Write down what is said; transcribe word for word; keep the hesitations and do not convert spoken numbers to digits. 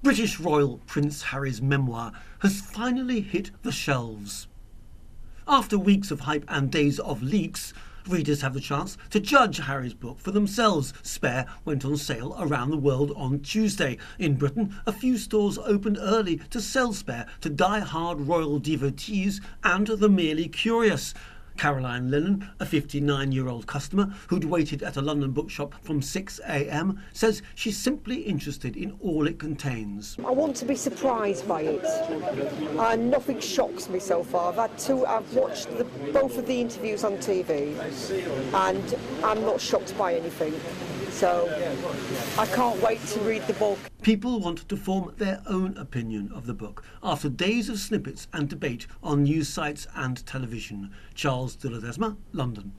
British royal Prince Harry's memoir has finally hit the shelves. After weeks of hype and days of leaks, readers have the chance to judge Harry's book for themselves. Spare went on sale around the world on Tuesday. In Britain, a few stores opened early to sell Spare to die-hard royal devotees and the merely curious. Caroline Lennon, a fifty-nine-year-old customer who'd waited at a London bookshop from six a m, says she's simply interested in all it contains. I want to be surprised by it, and nothing shocks me so far. I've had two, I've watched the, both of the interviews on T V, and I'm not shocked by anything. So I can't wait to read the book. People want to form their own opinion of the book after days of snippets and debate on news sites and television. Charles de Ledesma, London.